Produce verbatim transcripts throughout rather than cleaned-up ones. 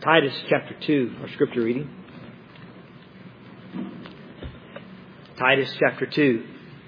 Titus chapter two, our scripture reading. Titus chapter two.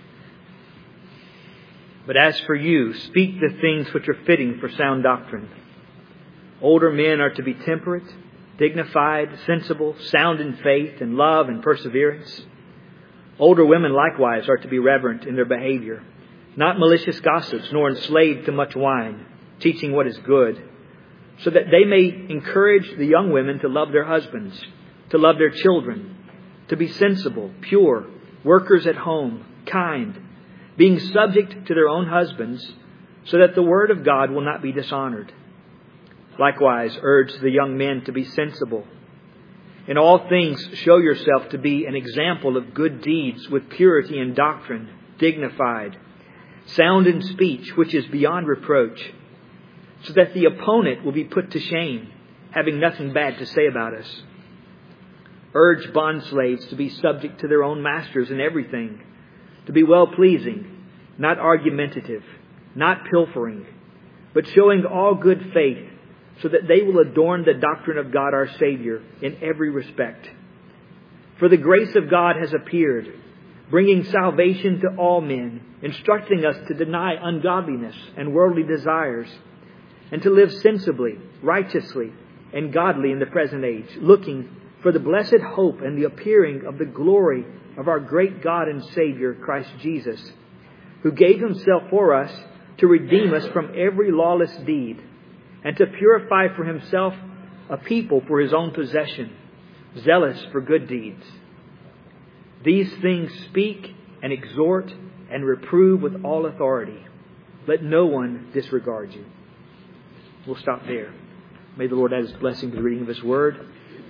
But as for you, speak the things which are fitting for sound doctrine. Older men are to be temperate, dignified, sensible, sound in faith and love and perseverance. Older women likewise are to be reverent in their behavior, not malicious gossips, nor enslaved to much wine, teaching what is good, so that they may encourage the young women to love their husbands, to love their children, to be sensible, pure, workers at home, kind, being subject to their own husbands, so that the word of God will not be dishonored. Likewise, urge the young men to be sensible. In all things, show yourself to be an example of good deeds with purity in doctrine, dignified, sound in speech, which is beyond reproach, so that the opponent will be put to shame, having nothing bad to say about us. Urge bondslaves to be subject to their own masters in everything, to be well-pleasing, not argumentative, not pilfering, but showing all good faith, so that they will adorn the doctrine of God our Savior in every respect. For the grace of God has appeared, bringing salvation to all men, instructing us to deny ungodliness and worldly desires, and to live sensibly, righteously, and godly in the present age, looking for the blessed hope and the appearing of the glory of our great God and Savior, Christ Jesus, who gave Himself for us to redeem us from every lawless deed, and to purify for Himself a people for His own possession, zealous for good deeds. These things speak and exhort and reprove with all authority. Let no one disregard you. We'll stop there. May the Lord add His blessing to the reading of His Word.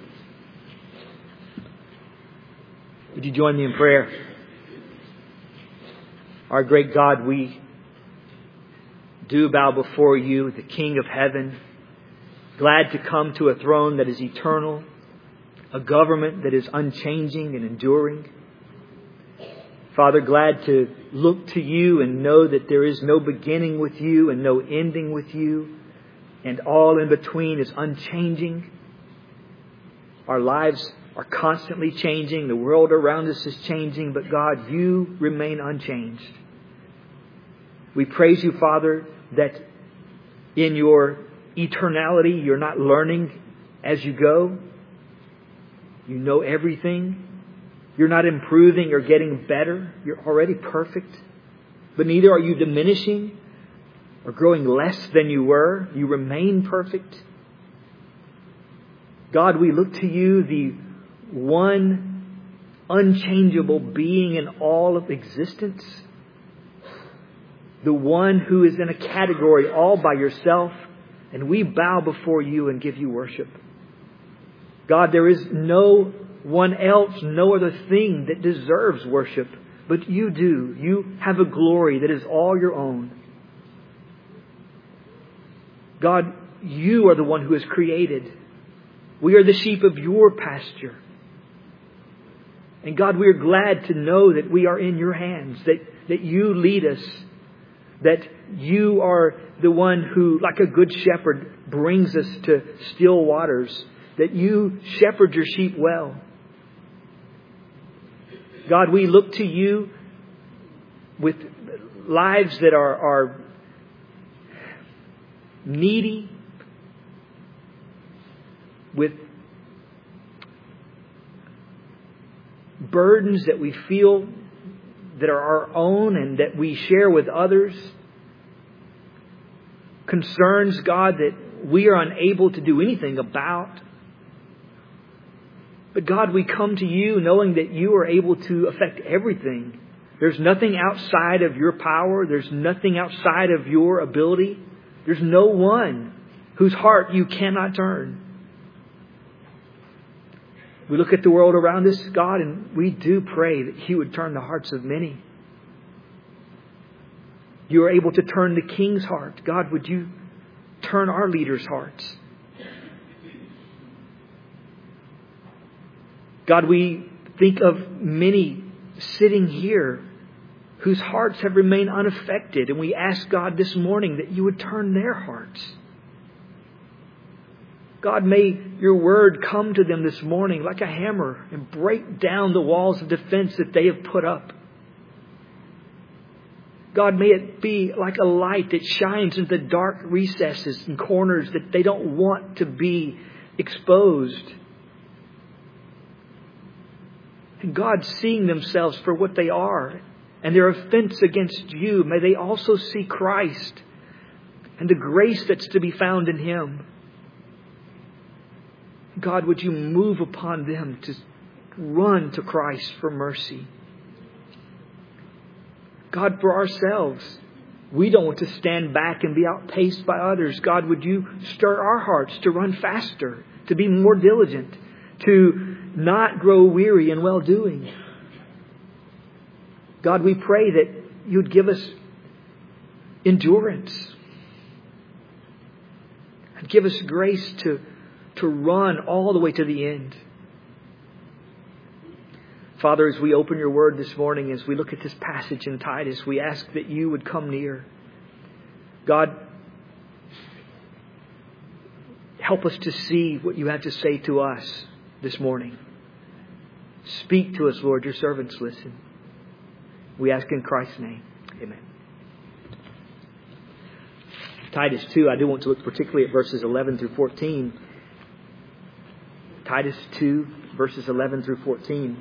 Would you join me in prayer? Our great God, we do bow before You, the King of heaven, glad to come to a throne that is eternal, a government that is unchanging and enduring. Father, glad to look to You and know that there is no beginning with You and no ending with You, and all in between is unchanging. Our lives are constantly changing. The world around us is changing, but God, You remain unchanged. We praise You, Father, that in Your eternality, You're not learning as you go. You know everything. You're not improving or getting better. You're already perfect. But neither are You diminishing or growing less than You were. You remain perfect. God, we look to You, the one unchangeable being in all of existence, the one who is in a category all by Yourself, and we bow before You and give You worship. God, there is no one else, no other thing that deserves worship, but You do. You have a glory that is all Your own. God, You are the one who has created. We are the sheep of Your pasture. And God, we are glad to know that we are in Your hands, that, that You lead us, that You are the one who, like a good shepherd, brings us to still waters, that You shepherd Your sheep well. God, we look to You with lives that are, are needy, with burdens that we feel that are our own and that we share with others. Concerns, God, that we are unable to do anything about. But God, we come to You knowing that You are able to affect everything. There's nothing outside of Your power. There's nothing outside of Your ability. There's no one whose heart You cannot turn. We look at the world around us, God, and we do pray that You would turn the hearts of many. You are able to turn the king's heart. God, would You turn our leaders' hearts? God, we think of many sitting here whose hearts have remained unaffected. And we ask, God, this morning that You would turn their hearts. God, may your word come to them this morning like a hammer and break down the walls of defense that they have put up. God, may it be like a light that shines into the dark recesses and corners that they don't want to be exposed. And God, seeing themselves for what they are and their offense against you, may they also see Christ and the grace that's to be found in Him. God, would you move upon them to run to Christ for mercy? God, for ourselves, we don't want to stand back and be outpaced by others. God, would you stir our hearts to run faster, to be more diligent, to not grow weary in well-doing. God, we pray that you'd give us endurance. And give us grace to, to run all the way to the end. Father, as we open your word this morning, as we look at this passage in Titus, we ask that you would come near. God, help us to see what you have to say to us this morning. Speak to us, Lord. Your servants listen. We ask in Christ's name. Amen. Titus two, I do want to look particularly at verses eleven through fourteen. Titus two, verses eleven through fourteen.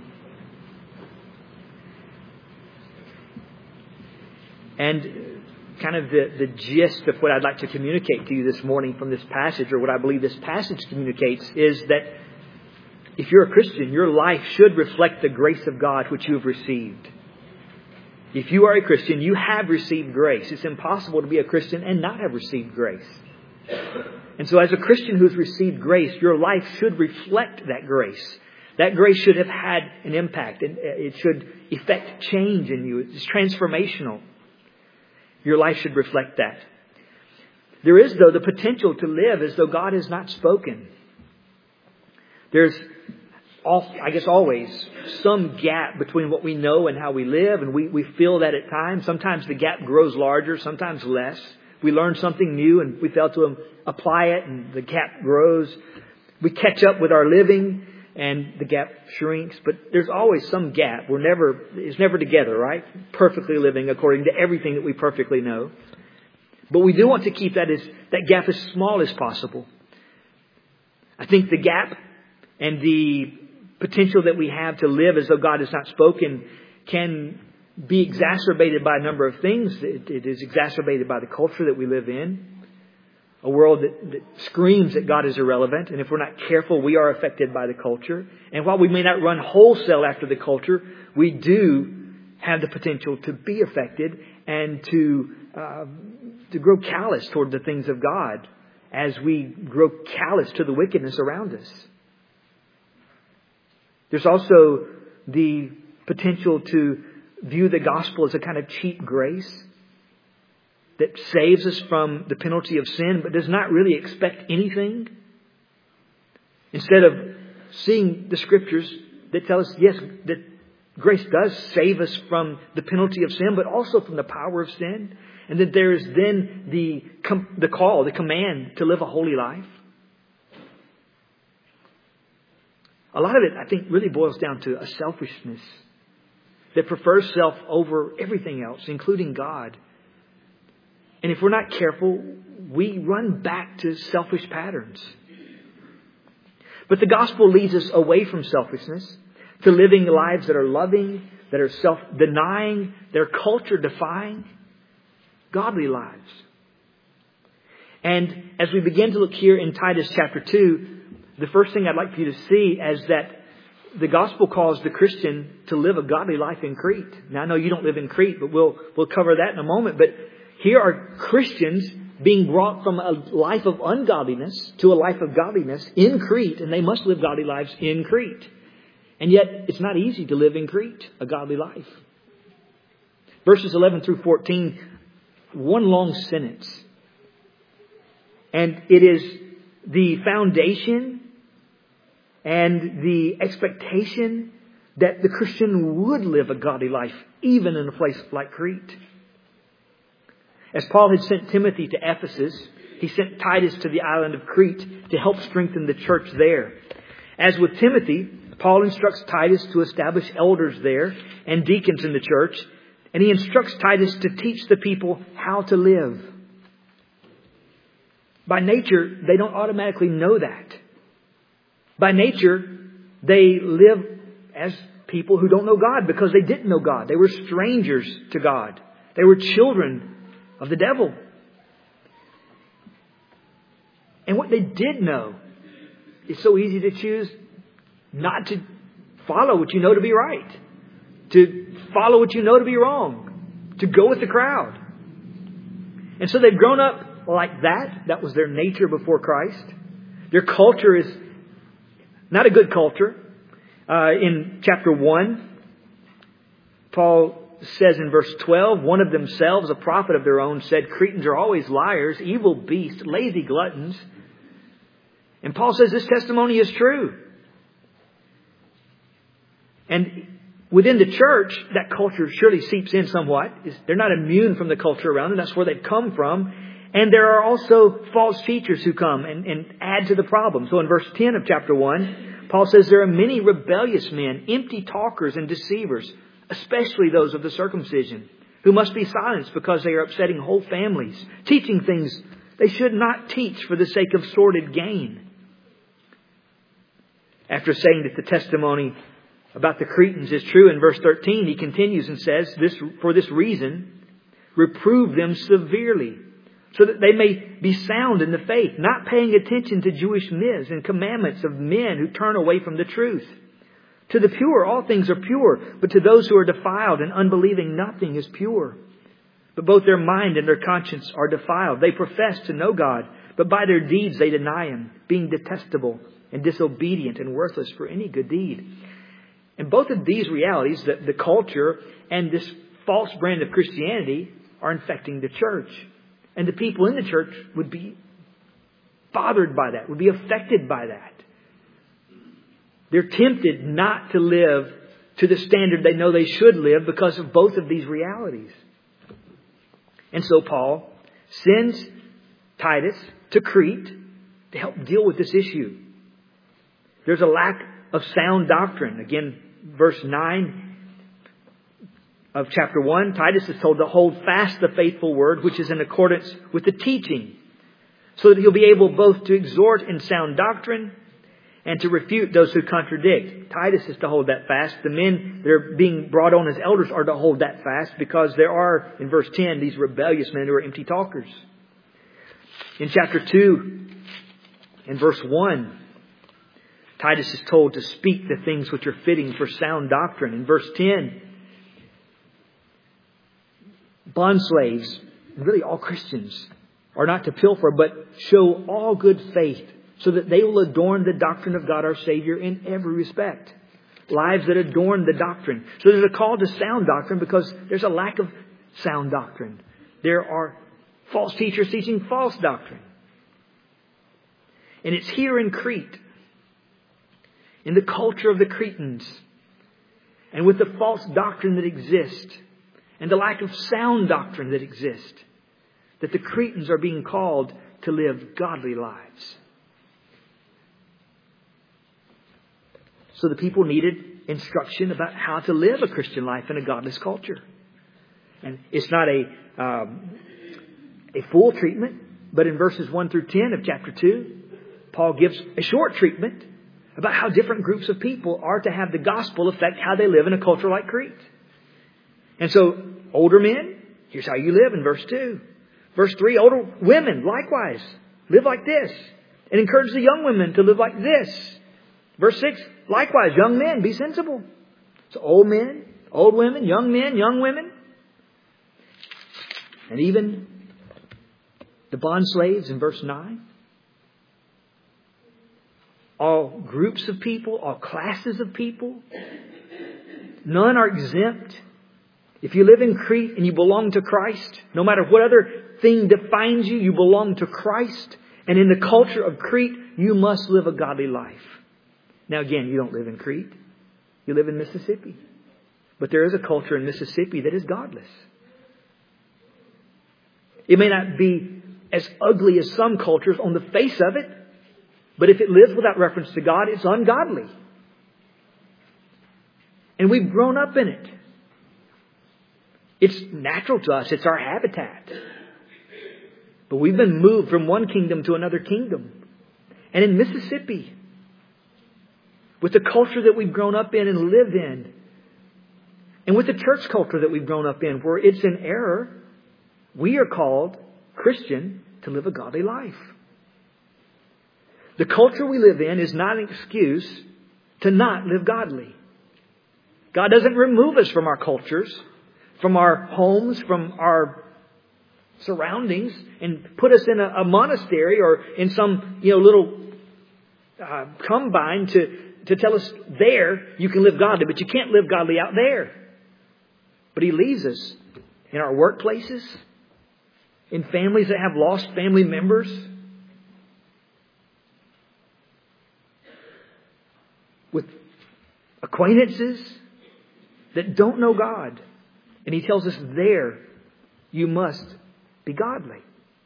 And kind of the, the gist of what I'd like to communicate to you this morning from this passage, or what I believe this passage communicates, is that if you're a Christian, your life should reflect the grace of God which you have received. If you are a Christian, you have received grace. It's impossible to be a Christian and not have received grace. And so as a Christian who's received grace, your life should reflect that grace. That grace should have had an impact. And it should effect change in you. It's transformational. Your life should reflect that. There is, though, the potential to live as though God has not spoken. There's, I guess, always some gap between what we know and how we live. And we, we feel that at times. Sometimes the gap grows larger, sometimes less. We learn something new and we fail to apply it, and the gap grows. We catch up with our living and the gap shrinks. But there's always some gap. We're never, it's never together, right? Perfectly living according to everything that we perfectly know. But we do want to keep that as that gap as small as possible. I think the gap and the potential that we have to live as though God has not spoken can be exacerbated by a number of things. It, it is exacerbated by the culture that we live in. A world that, that screams that God is irrelevant. And if we're not careful, we are affected by the culture. And while we may not run wholesale after the culture, we do have the potential to be affected and to, uh, to grow callous toward the things of God as we grow callous to the wickedness around us. There's also the potential to view the gospel as a kind of cheap grace that saves us from the penalty of sin, but does not really expect anything. Instead of seeing the scriptures that tell us, yes, that grace does save us from the penalty of sin, but also from the power of sin. And that there is then the, the call, the command to live a holy life. A lot of it, I think, really boils down to a selfishness that prefers self over everything else, including God. And if we're not careful, we run back to selfish patterns. But the gospel leads us away from selfishness to living lives that are loving, that are self-denying, that are culture-defying, godly lives. And as we begin to look here in Titus chapter two, the first thing I'd like for you to see is that the gospel calls the Christian to live a godly life in Crete. Now, I know you don't live in Crete, but we'll we'll cover that in a moment. But here are Christians being brought from a life of ungodliness to a life of godliness in Crete, and they must live godly lives in Crete. And yet, it's not easy to live in Crete a godly life. Verses eleven through fourteen, one long sentence. And it is the foundation and the expectation that the Christian would live a godly life, even in a place like Crete. As Paul had sent Timothy to Ephesus, he sent Titus to the island of Crete to help strengthen the church there. As with Timothy, Paul instructs Titus to establish elders there and deacons in the church. And he instructs Titus to teach the people how to live. By nature, they don't automatically know that. By nature, they live as people who don't know God because they didn't know God. They were strangers to God. They were children of the devil. And what they did know, it's so easy to choose not to follow what you know to be right. To follow what you know to be wrong. To go with the crowd. And so they've grown up like that. That was their nature before Christ. Their culture is not a good culture. Uh, in chapter one, Paul says in verse twelve, one of themselves, a prophet of their own, said, Cretans are always liars, evil beasts, lazy gluttons. And Paul says this testimony is true. And within the church, that culture surely seeps in somewhat. They're not immune from the culture around them. That's where they've come from. And there are also false teachers who come and, and add to the problem. So in verse ten of chapter one, Paul says there are many rebellious men, empty talkers and deceivers, especially those of the circumcision, who must be silenced because they are upsetting whole families, teaching things they should not teach for the sake of sordid gain. After saying that the testimony about the Cretans is true, in verse thirteen, he continues and says, "This for this reason, reprove them severely, so that they may be sound in the faith, not paying attention to Jewish myths and commandments of men who turn away from the truth. To the pure, all things are pure, but to those who are defiled and unbelieving, nothing is pure. But both their mind and their conscience are defiled. They profess to know God, but by their deeds they deny Him, being detestable and disobedient and worthless for any good deed." And both of these realities, the, the culture and this false brand of Christianity, are infecting the church. And the people in the church would be bothered by that, would be affected by that. They're tempted not to live to the standard they know they should live because of both of these realities. And so Paul sends Titus to Crete to help deal with this issue. There's a lack of sound doctrine. Again, verse nine of chapter one, Titus is told to hold fast the faithful word, which is in accordance with the teaching, so that he'll be able both to exhort in sound doctrine and to refute those who contradict. Titus is to hold that fast. The men that are being brought on as elders are to hold that fast, because there are, in verse ten, these rebellious men who are empty talkers. In chapter two, in verse one, Titus is told to speak the things which are fitting for sound doctrine. In verse ten, bondslaves, really all Christians, are not to pilfer, but show all good faith, so that they will adorn the doctrine of God our Savior in every respect. Lives that adorn the doctrine. So there's a call to sound doctrine because there's a lack of sound doctrine. There are false teachers teaching false doctrine. And it's here in Crete, in the culture of the Cretans, and with the false doctrine that exists, and the lack of sound doctrine that exists, that the Cretans are being called to live godly lives. So the people needed instruction about how to live a Christian life in a godless culture. And it's not a, um, a full treatment, but in verses one through ten of chapter two, Paul gives a short treatment about how different groups of people are to have the gospel affect how they live in a culture like Crete. And so, older men, here's how you live in verse two. Verse three, older women, likewise, live like this. And encourage the young women to live like this. Verse six, likewise, young men, be sensible. So old men, old women, young men, young women. And even the bond slaves in verse nine. All groups of people, all classes of people. None are exempt. If you live in Crete and you belong to Christ, no matter what other thing defines you, you belong to Christ. And in the culture of Crete, you must live a godly life. Now again, you don't live in Crete. You live in Mississippi. But there is a culture in Mississippi that is godless. It may not be as ugly as some cultures on the face of it. But if it lives without reference to God, it's ungodly. And we've grown up in it. It's natural to us. It's our habitat. But we've been moved from one kingdom to another kingdom. And in Mississippi, with the culture that we've grown up in and lived in, and with the church culture that we've grown up in, where it's an error, we are called, Christian, to live a godly life. The culture we live in is not an excuse to not live godly. God doesn't remove us from our cultures, from our homes, from our surroundings, and put us in a, a monastery or in some, you know, little uh, combine to, to tell us there you can live godly, but you can't live godly out there. But He leaves us in our workplaces, in families that have lost family members, with acquaintances that don't know God. And He tells us there you must be godly.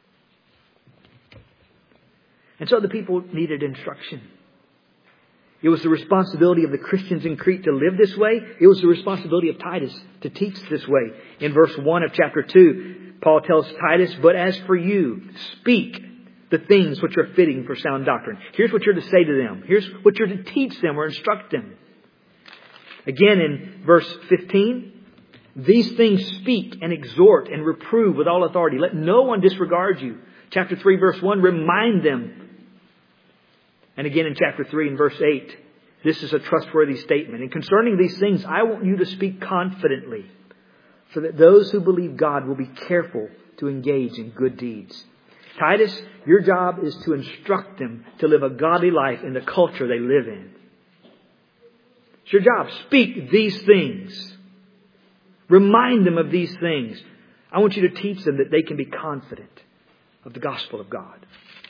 And so the people needed instruction. It was the responsibility of the Christians in Crete to live this way. It was the responsibility of Titus to teach this way. In verse one of chapter two, Paul tells Titus, "But as for you, speak the things which are fitting for sound doctrine." Here's what you're to say to them. Here's what you're to teach them or instruct them. Again in verse fifteen, "These things speak and exhort and reprove with all authority. Let no one disregard you." Chapter three, verse one, "Remind them." And again in chapter three and verse eight, this is a trustworthy statement. "And concerning these things, I want you to speak confidently, so that those who believe God will be careful to engage in good deeds." Titus, your job is to instruct them to live a godly life in the culture they live in. It's your job. Speak these things. Remind them of these things. I want you to teach them that they can be confident of the gospel of God.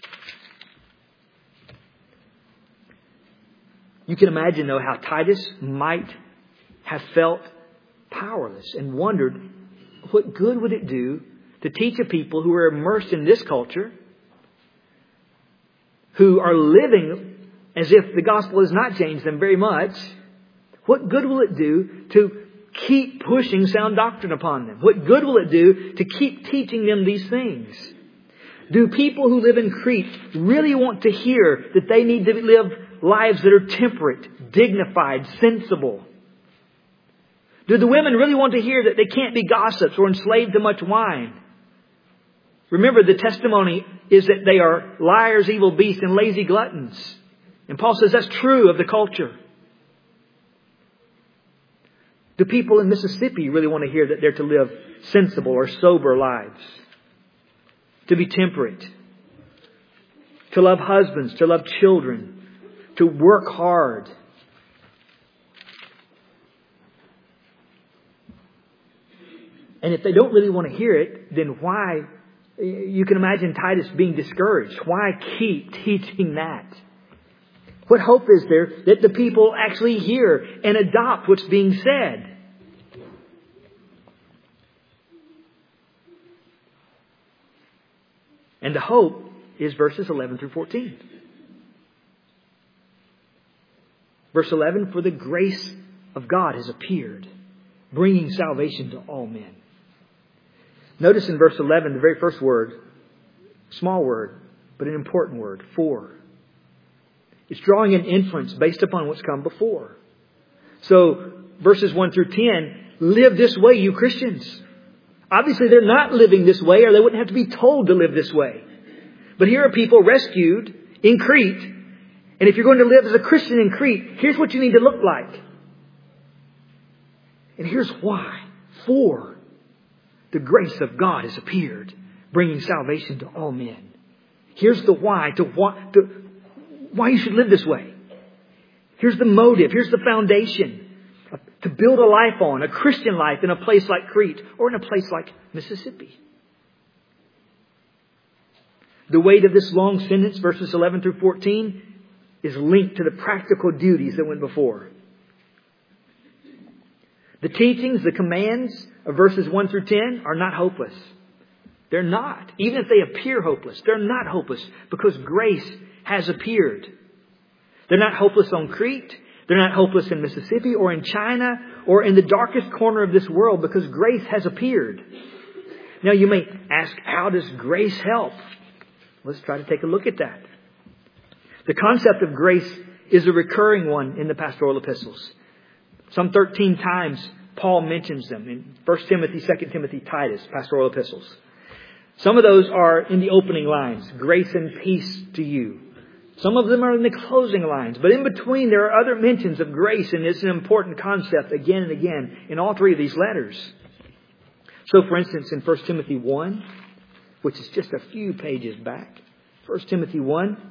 You can imagine, though, how Titus might have felt powerless and wondered, what good would it do to teach a people who are immersed in this culture, who are living as if the gospel has not changed them very much? What good will it do to keep pushing sound doctrine upon them? What good will it do to keep teaching them these things? Do people who live in Crete really want to hear that they need to live lives that are temperate, dignified, sensible? Do the women really want to hear that they can't be gossips or enslaved to much wine? Remember, the testimony is that they are liars, evil beasts, and lazy gluttons. And Paul says that's true of the culture. Do people in Mississippi really want to hear that they're to live sensible or sober lives? To be temperate? To love husbands? To love children? To work hard? And if they don't really want to hear it, then why? You can imagine Titus being discouraged. Why keep teaching that? What hope is there that the people actually hear and adopt what's being said? And the hope is verses eleven through fourteen. Verse eleven, "For the grace of God has appeared, bringing salvation to all men." Notice in verse eleven, the very first word, small word, but an important word, "for." It's drawing an inference based upon what's come before. So, verses one through ten, live this way, you Christians. Obviously, they're not living this way, or they wouldn't have to be told to live this way. But here are people rescued in Crete. And if you're going to live as a Christian in Crete, here's what you need to look like. And here's why. For the grace of God has appeared, bringing salvation to all men. Here's the why, to why, to why you should live this way. Here's the motive. Here's the foundation. To build a life on, a Christian life in a place like Crete or in a place like Mississippi. The weight of this long sentence, verses eleven through fourteen, is linked to the practical duties that went before. The teachings, the commands of verses one through ten are not hopeless. They're not. Even if they appear hopeless, they're not hopeless because grace has appeared. They're not hopeless on Crete. They're not hopeless in Mississippi or in China or in the darkest corner of this world because grace has appeared. Now you may ask, how does grace help? Let's try to take a look at that. The concept of grace is a recurring one in the pastoral epistles. Some thirteen times Paul mentions them in First Timothy, Second Timothy, Titus, pastoral epistles. Some of those are in the opening lines, grace and peace to you. Some of them are in the closing lines. But in between, there are other mentions of grace, and it's an important concept again and again in all three of these letters. So, for instance, in First Timothy one, which is just a few pages back, First Timothy one,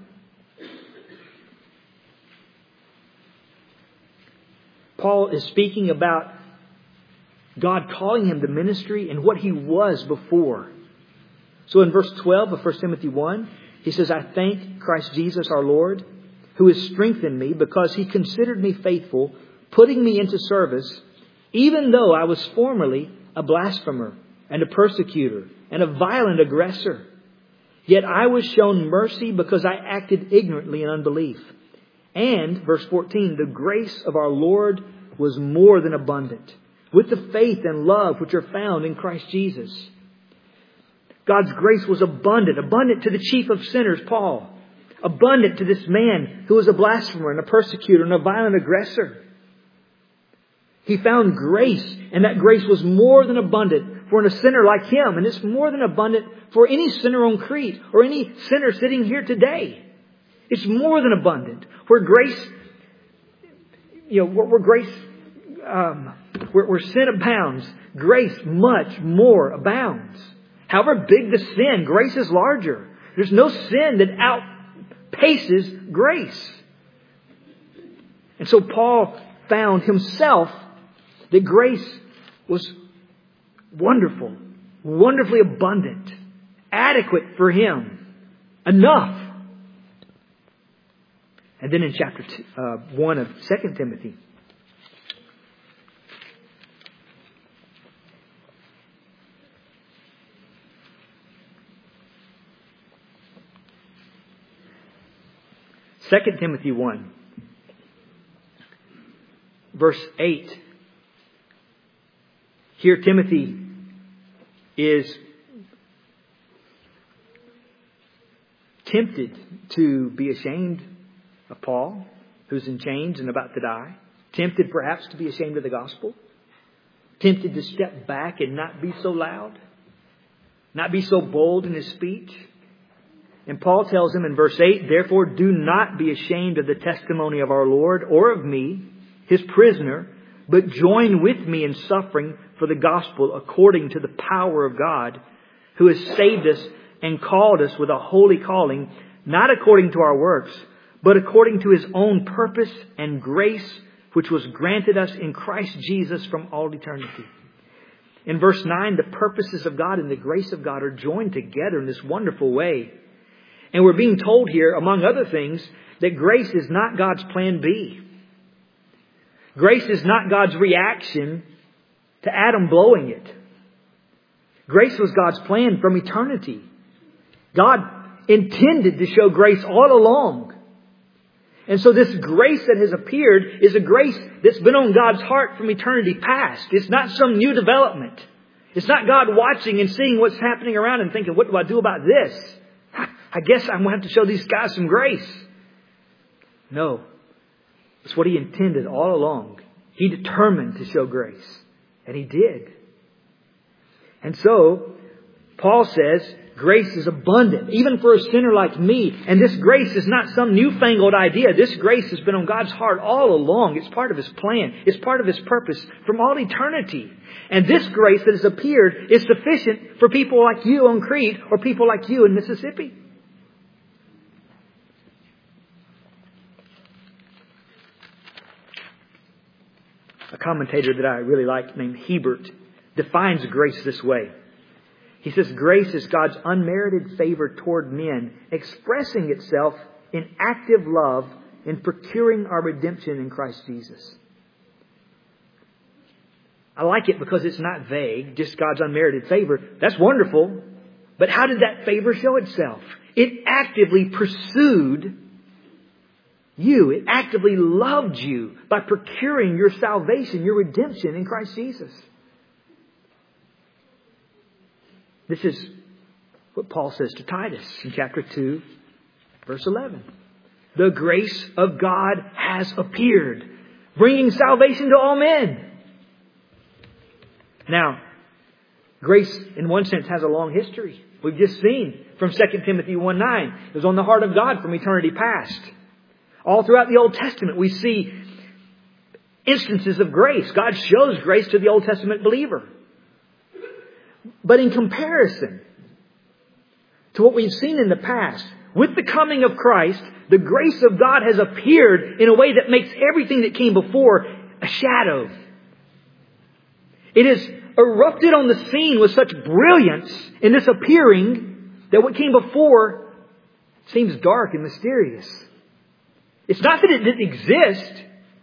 Paul is speaking about God calling him to ministry and what he was before. So in verse twelve of First Timothy one, he says, I thank Christ Jesus our Lord, who has strengthened me because he considered me faithful, putting me into service, even though I was formerly a blasphemer and a persecutor and a violent aggressor. Yet I was shown mercy because I acted ignorantly in unbelief. And, verse fourteen, the grace of our Lord was more than abundant, with the faith and love which are found in Christ Jesus. God's grace was abundant, abundant to the chief of sinners, Paul. Abundant to this man who was a blasphemer and a persecutor and a violent aggressor. He found grace, and that grace was more than abundant for a sinner like him. And it's more than abundant for any sinner on Crete or any sinner sitting here today. It's more than abundant. Where grace, you know, where, where grace, um, where, where sin abounds, grace much more abounds. However big the sin, grace is larger. There's no sin that outpaces grace. And so Paul found himself that grace was wonderful, wonderfully abundant, adequate for him, enough. And then in chapter two, uh, one of Second Timothy, Second Timothy one, verse eight. Here Timothy is tempted to be ashamed of Paul, who's in chains and about to die. Tempted perhaps to be ashamed of the gospel. Tempted to step back and not be so loud. Not be so bold in his speech. And Paul tells him in verse eight, therefore do not be ashamed of the testimony of our Lord or of me, his prisoner, but join with me in suffering for the gospel according to the power of God, who has saved us and called us with a holy calling, not according to our works, but according to his own purpose and grace, which was granted us in Christ Jesus from all eternity. In verse nine, the purposes of God and the grace of God are joined together in this wonderful way. And we're being told here, among other things, that grace is not God's plan B. Grace is not God's reaction to Adam blowing it. Grace was God's plan from eternity. God intended to show grace all along. And so this grace that has appeared is a grace that's been on God's heart from eternity past. It's not some new development. It's not God watching and seeing what's happening around and thinking, what do I do about this? I guess I'm going to have to show these guys some grace. No. It's what He intended all along. He determined to show grace. And He did. And so, Paul says, grace is abundant, even for a sinner like me. And this grace is not some newfangled idea. This grace has been on God's heart all along. It's part of His plan. It's part of His purpose from all eternity. And this grace that has appeared is sufficient for people like you on Crete or people like you in Mississippi. A commentator that I really like named Hebert defines grace this way. He says, grace is God's unmerited favor toward men, expressing itself in active love in procuring our redemption in Christ Jesus. I like it because it's not vague, just God's unmerited favor. That's wonderful. But how did that favor show itself? It actively pursued you. It actively loved you by procuring your salvation, your redemption in Christ Jesus. This is what Paul says to Titus in chapter two, verse eleven. The grace of God has appeared, bringing salvation to all men. Now, grace in one sense has a long history. We've just seen from Second Timothy one nine. It was on the heart of God from eternity past. All throughout the Old Testament we see instances of grace. God shows grace to the Old Testament believer. But in comparison to what we've seen in the past, with the coming of Christ, the grace of God has appeared in a way that makes everything that came before a shadow. It has erupted on the scene with such brilliance in this appearing that what came before seems dark and mysterious. It's not that it didn't exist,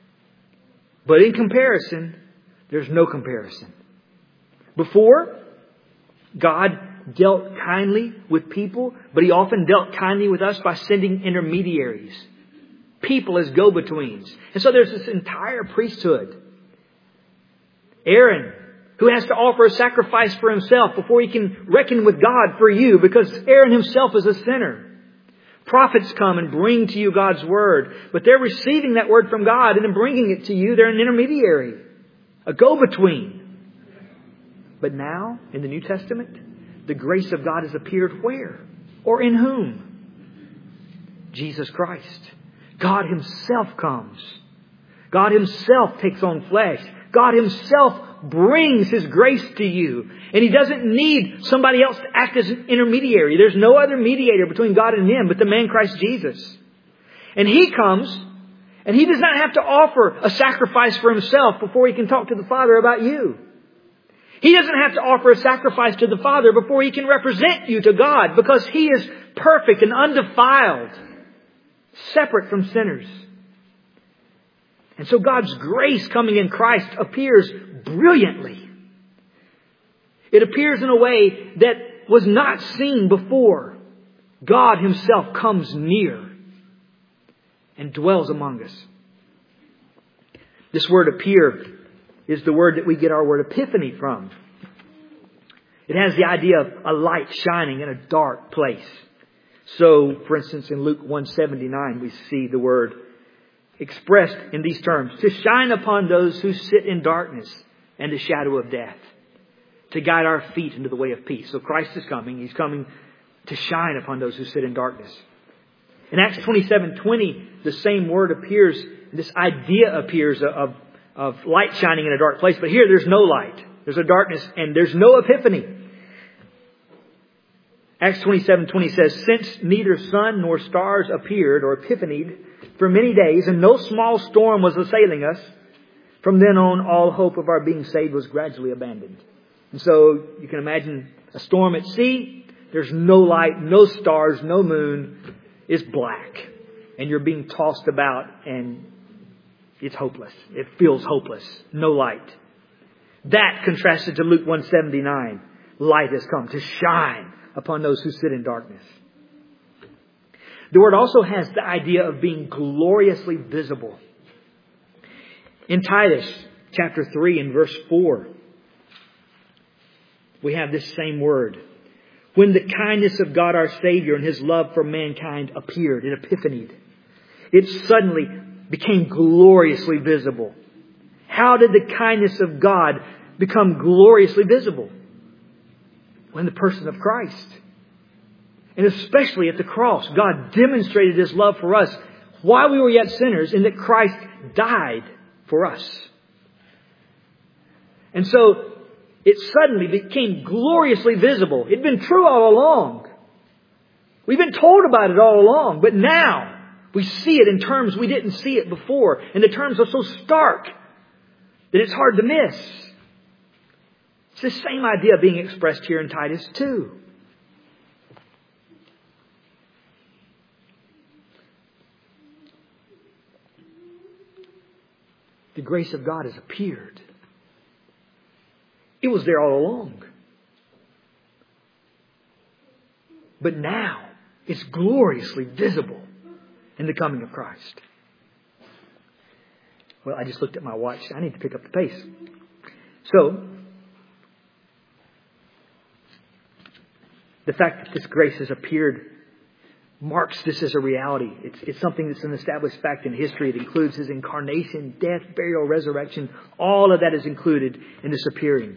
but in comparison, there's no comparison. Before, God dealt kindly with people, but He often dealt kindly with us by sending intermediaries. People as go-betweens. And so there's this entire priesthood. Aaron, who has to offer a sacrifice for himself before he can reckon with God for you, because Aaron himself is a sinner. Prophets come and bring to you God's Word, but they're receiving that Word from God and then bringing it to you. They're an intermediary, a go-between. But now, in the New Testament, the grace of God has appeared where? Or in whom? Jesus Christ. God Himself comes. God Himself takes on flesh. God Himself brings His grace to you. And He doesn't need somebody else to act as an intermediary. There's no other mediator between God and Him but the man Christ Jesus. And He comes, and He does not have to offer a sacrifice for Himself before He can talk to the Father about you. He doesn't have to offer a sacrifice to the Father before He can represent you to God, because He is perfect and undefiled, separate from sinners. And so God's grace coming in Christ appears brilliantly. It appears in a way that was not seen before. God Himself comes near and dwells among us. This word appear is the word that we get our word epiphany from. It has the idea of a light shining in a dark place. So, for instance, in Luke one seventy-nine, we see the word expressed in these terms: to shine upon those who sit in darkness and the shadow of death, to guide our feet into the way of peace. So Christ is coming. He's coming to shine upon those who sit in darkness. In Acts twenty-seven twenty, the same word appears, this idea appears of, of light shining in a dark place. But here there's no light. There's a darkness and there's no epiphany. Acts twenty-seven twenty says, since neither sun nor stars appeared or epiphanied for many days, and no small storm was assailing us, from then on all hope of our being saved was gradually abandoned. And so you can imagine a storm at sea. There's no light, no stars, no moon. It's black. And you're being tossed about and it's hopeless. It feels hopeless. No light. That contrasted to Luke one seventy-nine. Light has come to shine upon those who sit in darkness. The word also has the idea of being gloriously visible. In Titus chapter three and verse four, we have this same word. When the kindness of God our Savior and His love for mankind appeared, it epiphanied. It suddenly became gloriously visible. How did the kindness of God become gloriously visible? When the person of Christ. And especially at the cross, God demonstrated His love for us while we were yet sinners, in that Christ died for us. And so it suddenly became gloriously visible. It'd been true all along. We've been told about it all along. But now we see it in terms we didn't see it before. And the terms are so stark that it's hard to miss. It's the same idea being expressed here in Titus two. The grace of God has appeared. It was there all along. But now it's gloriously visible in the coming of Christ. Well, I just looked at my watch. I need to pick up the pace. So, the fact that this grace has appeared marks this as a reality. It's, it's something that's an established fact in history. It includes His incarnation, death, burial, resurrection. All of that is included in this appearing.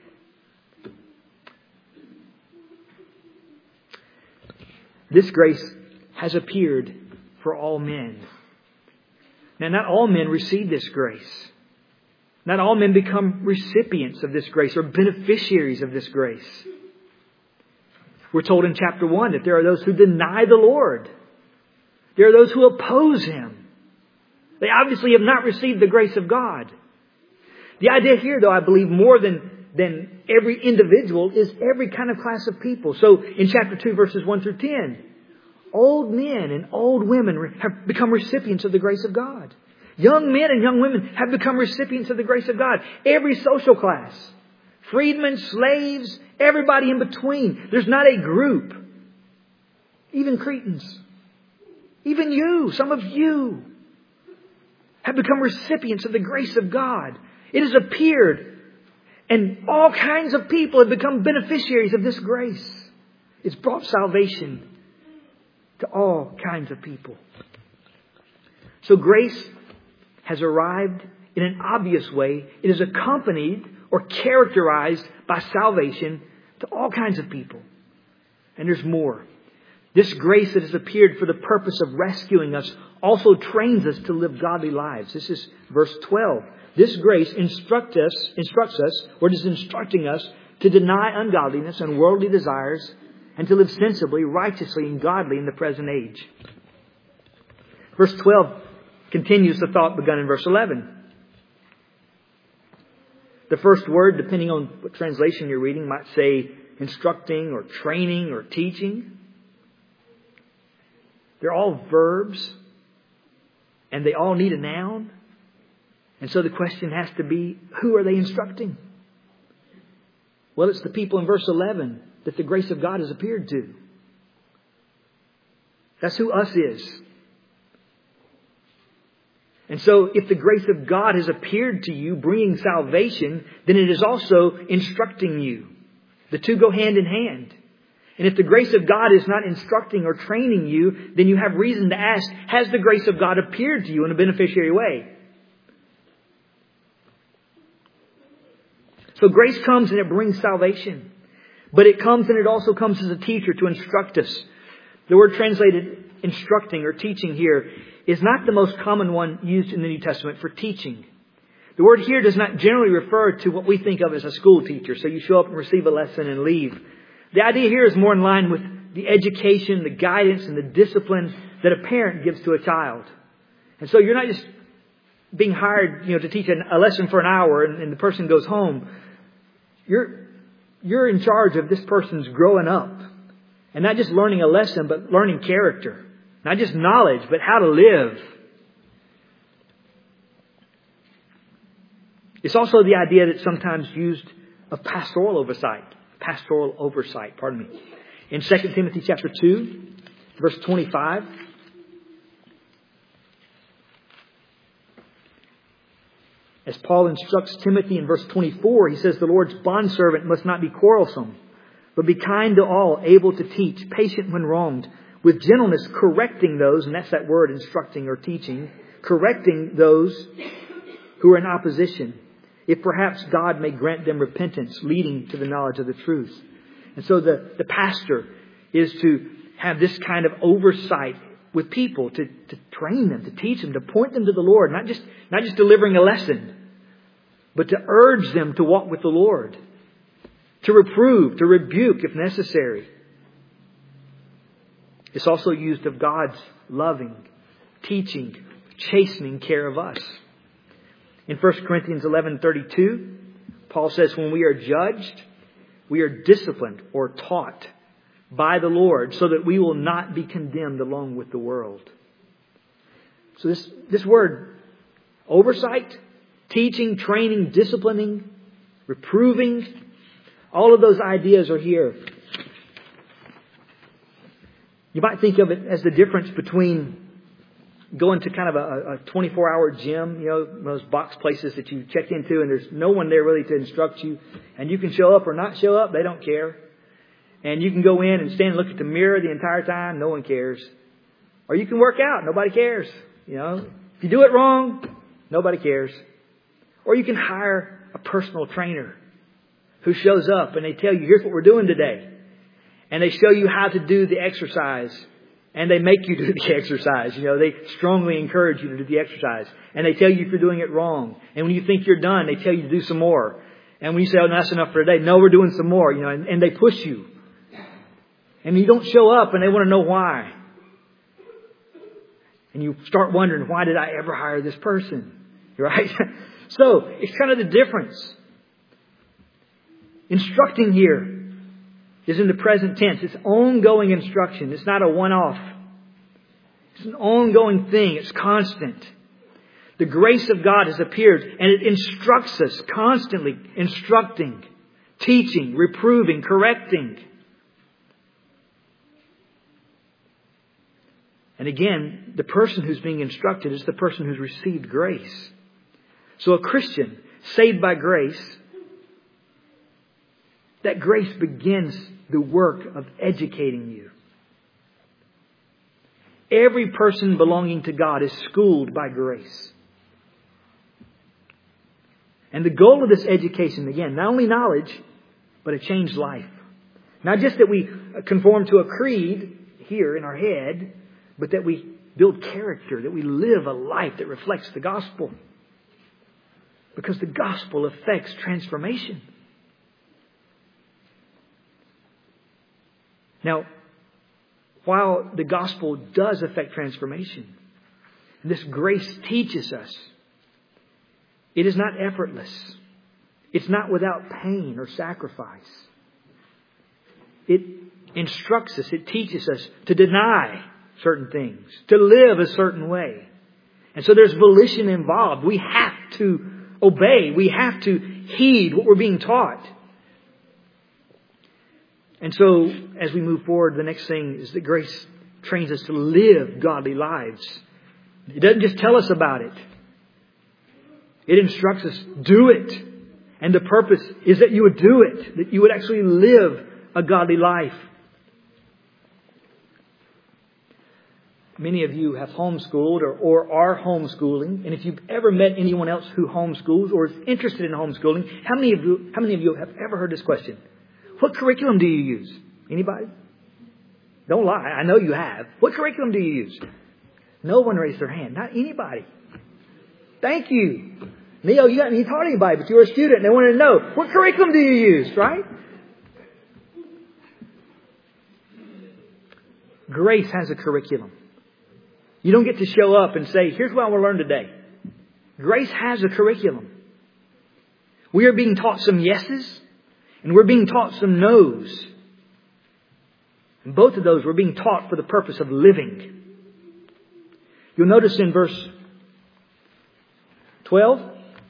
This grace has appeared for all men. Now, not all men receive this grace. Not all men become recipients of this grace or beneficiaries of this grace. We're told in chapter one that there are those who deny the Lord. There are those who oppose Him. They obviously have not received the grace of God. The idea here, though, I believe more than, than every individual is every kind of class of people. So in chapter two, verses one through ten, old men and old women have become recipients of the grace of God. Young men and young women have become recipients of the grace of God. Every social class. Freedmen, slaves, everybody in between. There's not a group. Even Cretans. Even you, some of you, have become recipients of the grace of God. It has appeared, and all kinds of people have become beneficiaries of this grace. It's brought salvation to all kinds of people. So grace has arrived in an obvious way. It is accompanied or characterized by salvation to all kinds of people. And there's more. This grace that has appeared for the purpose of rescuing us also trains us to live godly lives. This is verse twelve. This grace instruct us, instructs us, or is instructing us to deny ungodliness and worldly desires and to live sensibly, righteously, and godly in the present age. Verse twelve continues the thought begun in verse eleven. The first word, depending on what translation you're reading, might say instructing or training or teaching. They're all verbs, and they all need a noun. And so the question has to be, who are they instructing? Well, it's the people in verse eleven that the grace of God has appeared to. That's who us is. And so if the grace of God has appeared to you, bringing salvation, then it is also instructing you. The two go hand in hand. And if the grace of God is not instructing or training you, then you have reason to ask, has the grace of God appeared to you in a beneficiary way? So grace comes and it brings salvation. But it comes and it also comes as a teacher to instruct us. The word translated instructing or teaching here is not the most common one used in the New Testament for teaching. The word here does not generally refer to what we think of as a school teacher. So you show up and receive a lesson and leave. The idea here is more in line with the education, the guidance, and the discipline that a parent gives to a child. And so you're not just being hired, you know, to teach a lesson for an hour and, and the person goes home. You're, you're in charge of this person's growing up. And not just learning a lesson, but learning character. Not just knowledge, but how to live. It's also the idea that's sometimes used of pastoral oversight. Pastoral oversight, pardon me. In Second Timothy chapter two, verse twenty-five. As Paul instructs Timothy in verse twenty-four, he says, the Lord's bondservant must not be quarrelsome, but be kind to all, able to teach, patient when wronged, with gentleness correcting those, and that's that word, instructing or teaching, correcting those who are in opposition, if perhaps God may grant them repentance, leading to the knowledge of the truth. And so the, the pastor is to have this kind of oversight with people, to, to train them, to teach them, to point them to the Lord, not just, not just delivering a lesson, but to urge them to walk with the Lord, to reprove, to rebuke if necessary. It's also used of God's loving, teaching, chastening care of us. In First Corinthians eleven thirty-two, Paul says, when we are judged, we are disciplined or taught by the Lord so that we will not be condemned along with the world. So this, this word, oversight, teaching, training, disciplining, reproving, all of those ideas are here. You might think of it as the difference between going to kind of a, a twenty-four hour gym, you know, those box places that you check into and there's no one there really to instruct you. And you can show up or not show up. They don't care. And you can go in and stand and look at the mirror the entire time. No one cares. Or you can work out. Nobody cares. You know, if you do it wrong, nobody cares. Or you can hire a personal trainer who shows up and they tell you, here's what we're doing today. And they show you how to do the exercise. And they make you do the exercise. You know, they strongly encourage you to do the exercise. And they tell you if you're doing it wrong. And when you think you're done, they tell you to do some more. And when you say, oh, that's enough for today. No, we're doing some more. You know, and, and they push you. And you don't show up and they want to know why. And you start wondering, why did I ever hire this person? Right? So, it's kind of the difference. Instructing here is in the present tense. It's ongoing instruction. It's not a one-off. It's an ongoing thing. It's constant. The grace of God has appeared and it instructs us constantly, instructing, teaching, reproving, correcting. And again, the person who's being instructed is the person who's received grace. So a Christian saved by grace, that grace begins the work of educating you. Every person belonging to God is schooled by grace. And the goal of this education, again, not only knowledge, but a changed life. Not just that we conform to a creed here in our head, but that we build character, that we live a life that reflects the gospel. Because the gospel affects transformation. Now, while the gospel does affect transformation, this grace teaches us, it is not effortless. It's not without pain or sacrifice. It instructs us, it teaches us to deny certain things, to live a certain way. And so there's volition involved. We have to obey. We have to heed what we're being taught. And so as we move forward, the next thing is that grace trains us to live godly lives. It doesn't just tell us about it. It instructs us, do it. And the purpose is that you would do it, that you would actually live a godly life. Many of you have homeschooled or, or are homeschooling. And if you've ever met anyone else who homeschools or is interested in homeschooling, how many of you, how many of you have ever heard this question? What curriculum do you use? Anybody? Don't lie. I know you have. What curriculum do you use? No one raised their hand. Not anybody. Thank you. Neil, you haven't taught anybody, but you're a student and they wanted to know, what curriculum do you use, right? Grace has a curriculum. You don't get to show up and say, here's what I want to learn today. Grace has a curriculum. We are being taught some yeses and we're being taught some no's. And both of those we're being taught for the purpose of living. You'll notice in verse twelve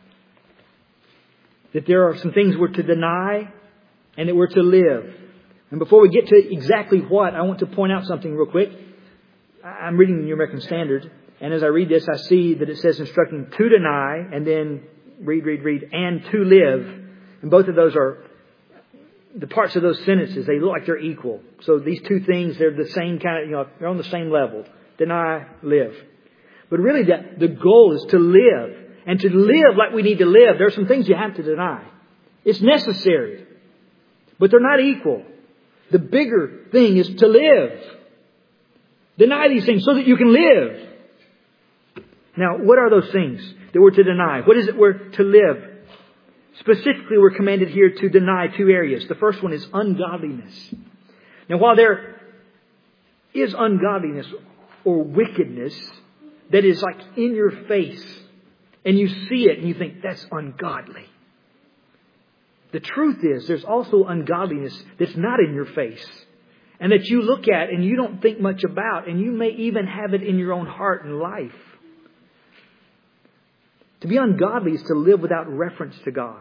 that there are some things we're to deny and that we're to live. And before we get to exactly what, I want to point out something real quick. I'm reading the New American Standard, and as I read this, I see that it says instructing to deny, and then read, read, read, and to live. And both of those are, the parts of those sentences, they look like they're equal. So these two things, they're the same kind of, you know, they're on the same level. Deny, live. But really the, the goal is to live. And to live like we need to live, there are some things you have to deny. It's necessary. But they're not equal. The bigger thing is to live. Deny these things so that you can live. Now, what are those things that we're to deny? What is it we're to live? Specifically, we're commanded here to deny two areas. The first one is ungodliness. Now, while there is ungodliness or wickedness that is like in your face, and you see it and you think, that's ungodly. The truth is, there's also ungodliness that's not in your face. And that you look at and you don't think much about. And you may even have it in your own heart and life. To be ungodly is to live without reference to God.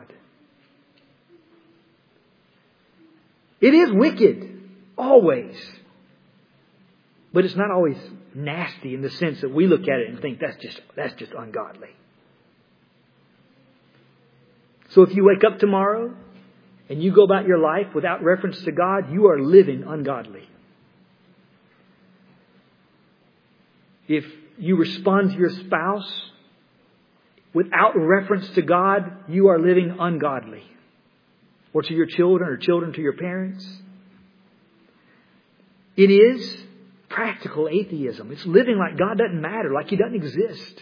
It is wicked. Always. But it's not always nasty in the sense that we look at it and think that's just that's just ungodly. So if you wake up tomorrow and you go about your life without reference to God, you are living ungodly. If you respond to your spouse without reference to God, you are living ungodly. Or to your children, or children to your parents. It is practical atheism. It's living like God doesn't matter, like He doesn't exist.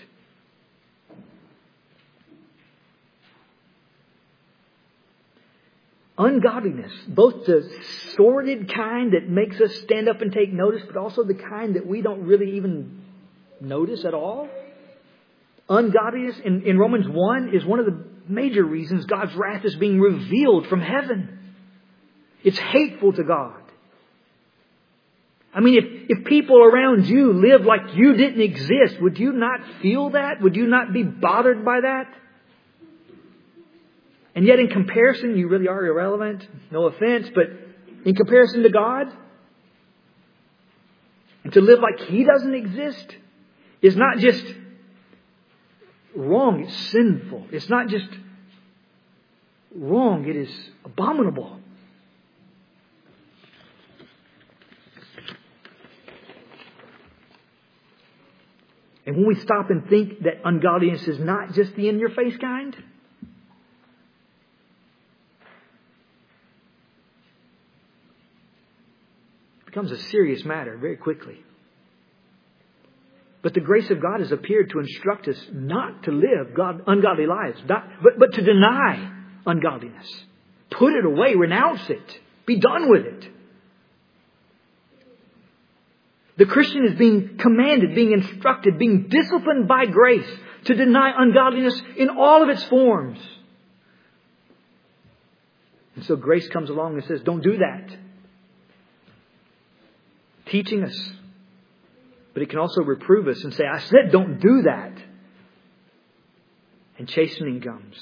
Ungodliness, both the sordid kind that makes us stand up and take notice, but also the kind that we don't really even notice at all. Ungodliness in, in Romans one is one of the major reasons God's wrath is being revealed from heaven. It's hateful to God. I mean, if, if people around you live like you didn't exist, would you not feel that? Would you not be bothered by that? And yet in comparison, you really are irrelevant. No offense, but in comparison to God, and to live like He doesn't exist is not just wrong, it's sinful. It's not just wrong, it is abominable. And when we stop and think that ungodliness is not just the in-your-face kind, it becomes a serious matter very quickly. But the grace of God has appeared to instruct us not to live God, ungodly lives, not, but, but to deny ungodliness. Put it away, renounce it, be done with it. The Christian is being commanded, being instructed, being disciplined by grace to deny ungodliness in all of its forms. And so grace comes along and says, don't do that. Teaching us. But it can also reprove us and say, I said don't do that. And chastening comes.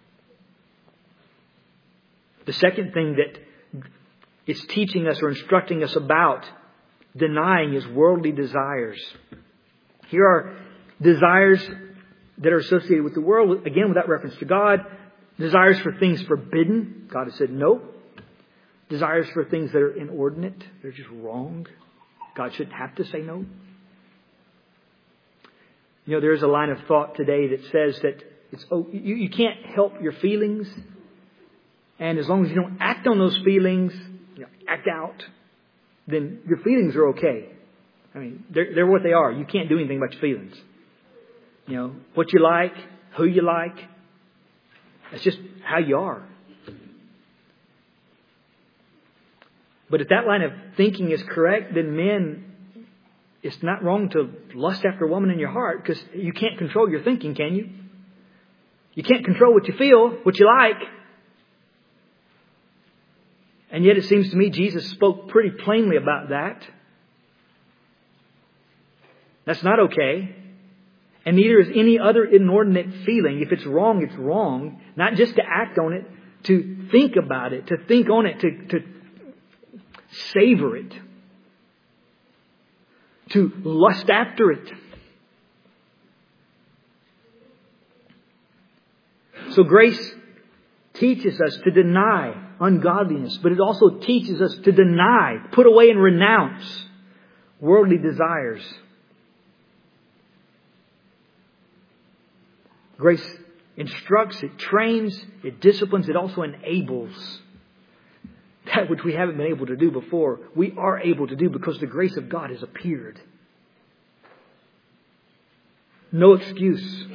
The second thing that it's teaching us or instructing us about denying is worldly desires. Here are desires that are associated with the world, again without reference to God. Desires for things forbidden. God has said no. Desires for things that are inordinate. They're just wrong. God shouldn't have to say no. You know, there's a line of thought today that says that it's oh, you, you can't help your feelings. And as long as you don't act on those feelings, you know, act out, then your feelings are okay. I mean, they're, they're what they are. You can't do anything about your feelings. You know, what you like, who you like. That's just how you are. But if that line of thinking is correct, then men, it's not wrong to lust after a woman in your heart, because you can't control your thinking, can you? You can't control what you feel, what you like. And yet it seems to me Jesus spoke pretty plainly about that. That's not okay. And neither is any other inordinate feeling. If it's wrong, it's wrong. Not just to act on it, to think about it, to think on it, to, to savor it, to lust after it. So grace teaches us to deny ungodliness, but it also teaches us to deny, put away and renounce worldly desires. Grace instructs, it trains, it disciplines, it also enables. That which we haven't been able to do before, we are able to do because the grace of God has appeared. No excuse.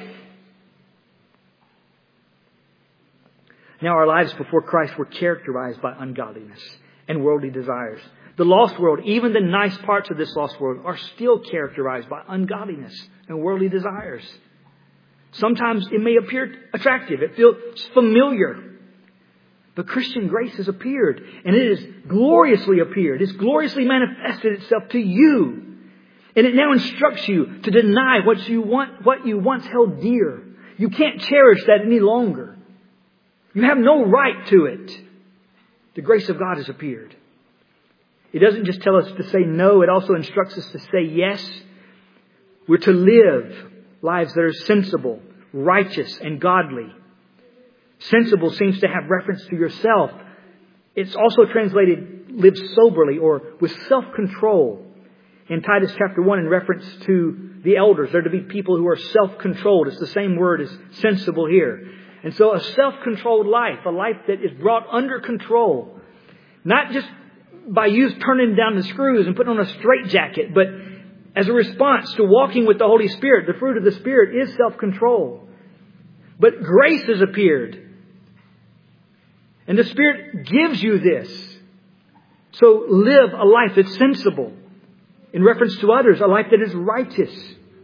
Now our lives before Christ were characterized by ungodliness and worldly desires. The lost world, even the nice parts of this lost world, are still characterized by ungodliness and worldly desires. Sometimes it may appear attractive. It feels familiar. But Christian grace has appeared, and it has gloriously appeared. It's gloriously manifested itself to you. And it now instructs you to deny what you want, what you once held dear. You can't cherish that any longer. You have no right to it. The grace of God has appeared. It doesn't just tell us to say no, it also instructs us to say yes. We're to live lives that are sensible, righteous, and godly. Sensible seems to have reference to yourself. It's also translated live soberly or with self-control. In Titus chapter one, in reference to the elders, they're to be people who are self-controlled. It's the same word as sensible here. And so a self-controlled life, a life that is brought under control, not just by you turning down the screws and putting on a straitjacket, but as a response to walking with the Holy Spirit. The fruit of the Spirit is self-control. But grace has appeared. And the Spirit gives you this. So live a life that's sensible. In reference to others, a life that is righteous.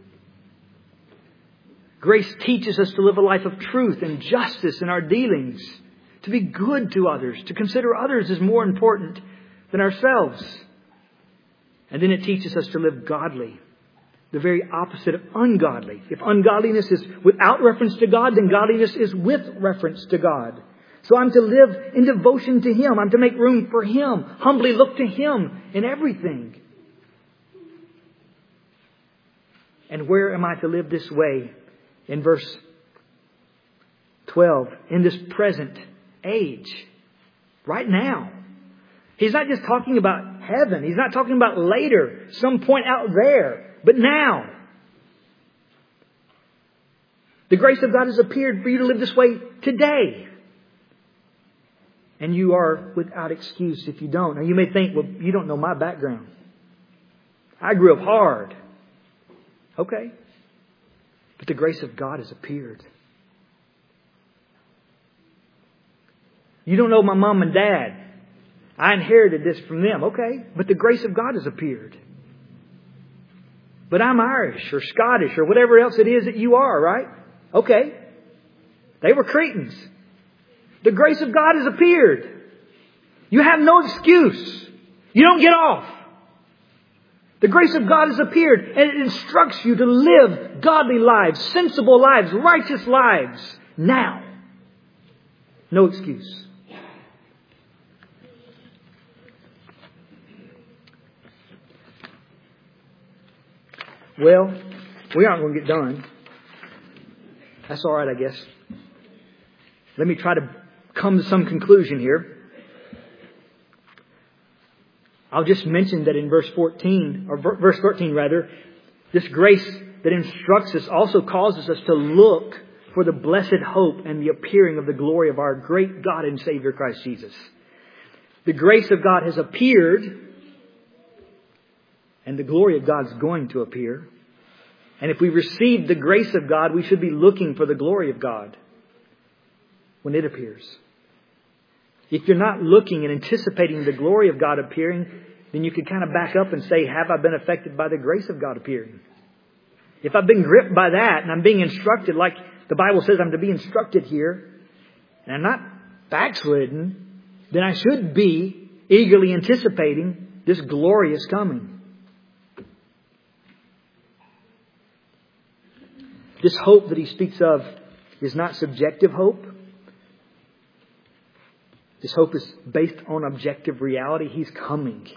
Grace teaches us to live a life of truth and justice in our dealings. To be good to others. To consider others as more important than ourselves. And then it teaches us to live godly. The very opposite of ungodly. If ungodliness is without reference to God, then godliness is with reference to God. So I'm to live in devotion to Him. I'm to make room for Him. Humbly look to Him in everything. And where am I to live this way? In verse twelve, in this present age. Right now. He's not just talking about heaven. He's not talking about later, some point out there. But now. The grace of God has appeared for you to live this way today. And you are without excuse if you don't. Now you may think, well, you don't know my background. I grew up hard. Okay. But the grace of God has appeared. You don't know my mom and dad. I inherited this from them. Okay. But the grace of God has appeared. But I'm Irish or Scottish or whatever else it is that you are, right? Okay. They were Cretans. The grace of God has appeared. You have no excuse. You don't get off. The grace of God has appeared and it instructs you to live godly lives, sensible lives, righteous lives now. No excuse. Well, we aren't going to get done. That's all right, I guess. Let me try to come to some conclusion here. I'll just mention that in verse fourteen, or verse thirteen rather, this grace that instructs us also causes us to look for the blessed hope and the appearing of the glory of our great God and Savior Christ Jesus. The grace of God has appeared. And the glory of God is going to appear. And if we receive the grace of God, we should be looking for the glory of God when it appears. If you're not looking and anticipating the glory of God appearing, then you could kind of back up and say, have I been affected by the grace of God appearing? If I've been gripped by that and I'm being instructed like the Bible says I'm to be instructed here, and I'm not backslidden, then I should be eagerly anticipating this glorious coming. This hope that he speaks of is not subjective hope. This hope is based on objective reality. He's coming.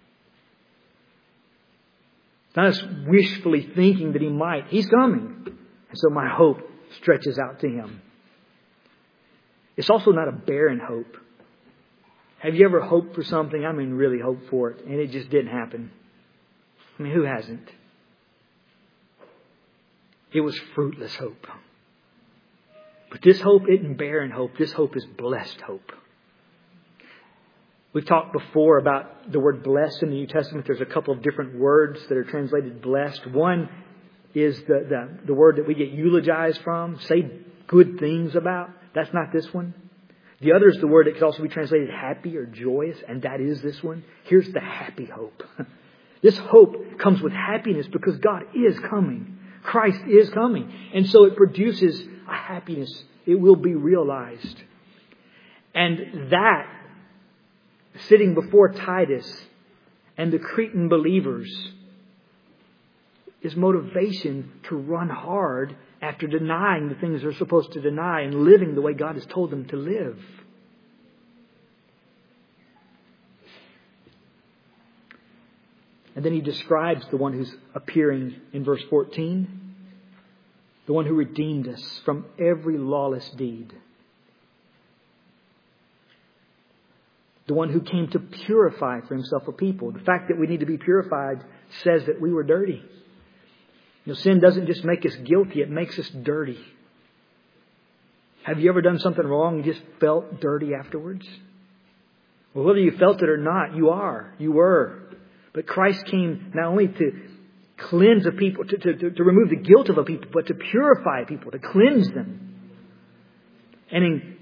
It's not us wishfully thinking that He might. He's coming. And so my hope stretches out to Him. It's also not a barren hope. Have you ever hoped for something? I mean, really hoped for it, and it just didn't happen. I mean, who hasn't? It was fruitless hope. But this hope isn't barren hope. This hope is blessed hope. We've talked before about the word blessed in the New Testament. There's a couple of different words that are translated blessed. One is the, the, the word that we get eulogized from, say good things about. That's not this one. The other is the word that could also be translated happy or joyous, and that is this one. Here's the happy hope. This hope comes with happiness because God is coming. Christ is coming. And so it produces a happiness. It will be realized. And that, sitting before Titus and the Cretan believers, is motivation to run hard after denying the things they're supposed to deny and living the way God has told them to live. And then he describes the one who's appearing in verse fourteen. The one who redeemed us from every lawless deed. The one who came to purify for himself a people. The fact that we need to be purified says that we were dirty. You know, sin doesn't just make us guilty, it makes us dirty. Have you ever done something wrong and just felt dirty afterwards? Well, whether you felt it or not, you are. You were. But Christ came not only to cleanse a people, to, to, to remove the guilt of a people, but to purify people, to cleanse them. And in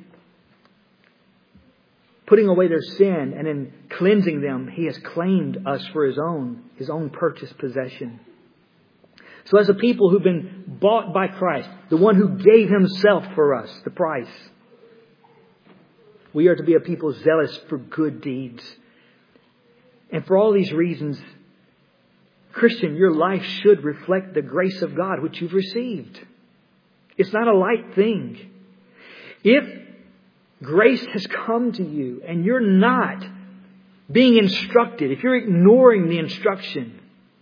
putting away their sin and in cleansing them, He has claimed us for His own, His own purchased possession. So as a people who've been bought by Christ, the one who gave Himself for us, the price, we are to be a people zealous for good deeds. And for all these reasons, Christian, your life should reflect the grace of God which you've received. It's not a light thing. If grace has come to you and you're not being instructed, if you're ignoring the instruction,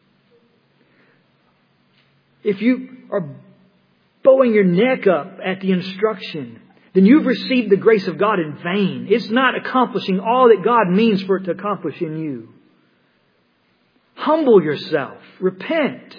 if you are bowing your neck up at the instruction, then you've received the grace of God in vain. It's not accomplishing all that God means for it to accomplish in you. Humble yourself. Repent.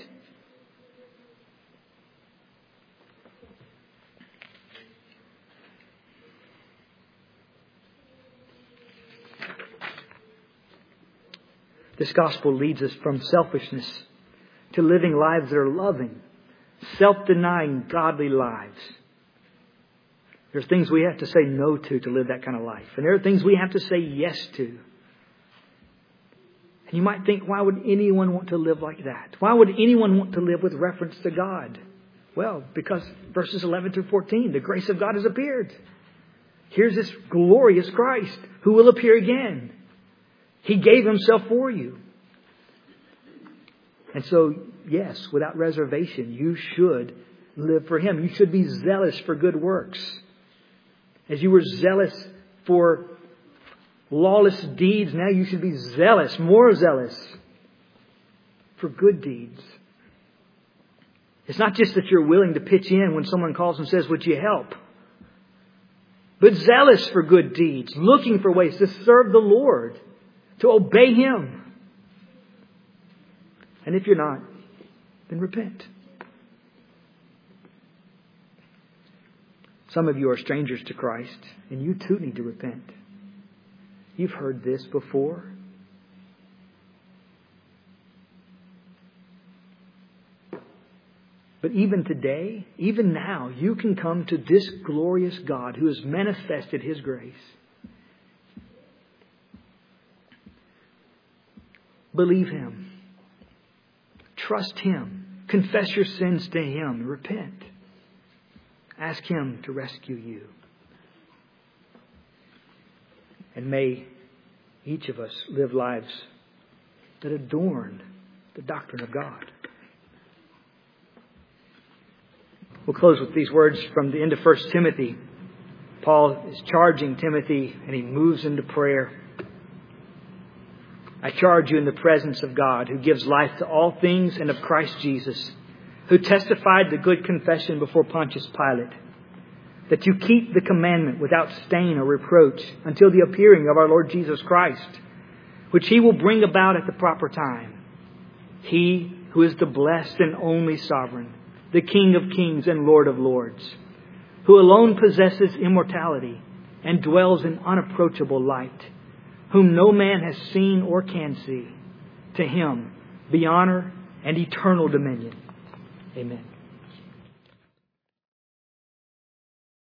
This gospel leads us from selfishness to living lives that are loving, self-denying, godly lives. There's things we have to say no to to live that kind of life. And there are things we have to say yes to. And you might think, why would anyone want to live like that? Why would anyone want to live with reference to God? Well, because verses eleven through fourteen, the grace of God has appeared. Here's this glorious Christ who will appear again. He gave Himself for you. And so, yes, without reservation, you should live for Him. You should be zealous for good works. As you were zealous for lawless deeds, now you should be zealous, more zealous for good deeds. It's not just that you're willing to pitch in when someone calls and says, would you help? But zealous for good deeds, looking for ways to serve the Lord, to obey Him. And if you're not, then repent. Some of you are strangers to Christ, and you too need to repent. You've heard this before. But even today, even now, you can come to this glorious God who has manifested His grace. Believe Him. Trust Him. Confess your sins to Him. Repent. Ask Him to rescue you. And may each of us live lives that adorn the doctrine of God. We'll close with these words from the end of First Timothy. Paul is charging Timothy and he moves into prayer. I charge you in the presence of God, who gives life to all things, and of Christ Jesus, who testified the good confession before Pontius Pilate, that you keep the commandment without stain or reproach until the appearing of our Lord Jesus Christ, which He will bring about at the proper time. He who is the blessed and only sovereign, the King of kings and Lord of lords, who alone possesses immortality and dwells in unapproachable light, whom no man has seen or can see. To Him be honor and eternal dominion. Amen.